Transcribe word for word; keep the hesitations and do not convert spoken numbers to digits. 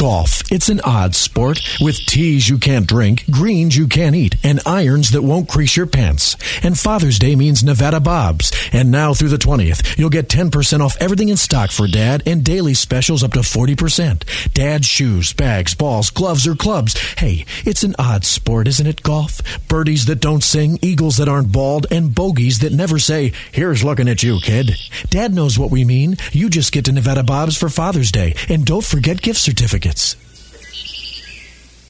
Golf. It's an odd sport with tees you can't drink, greens you can't eat, and irons that won't crease your pants. And Father's Day means Nevada Bobs. And now through the twentieth, you'll get ten percent off everything in stock for Dad and daily specials up to forty percent. Dad's shoes, bags, balls, gloves, or clubs. Hey, it's an odd sport, isn't it, golf? Birdies that don't sing, eagles that aren't bald, and bogeys that never say, "Here's looking at you, kid." Dad knows what we mean. You just get to Nevada Bob's for Father's Day. And don't forget gift certificates.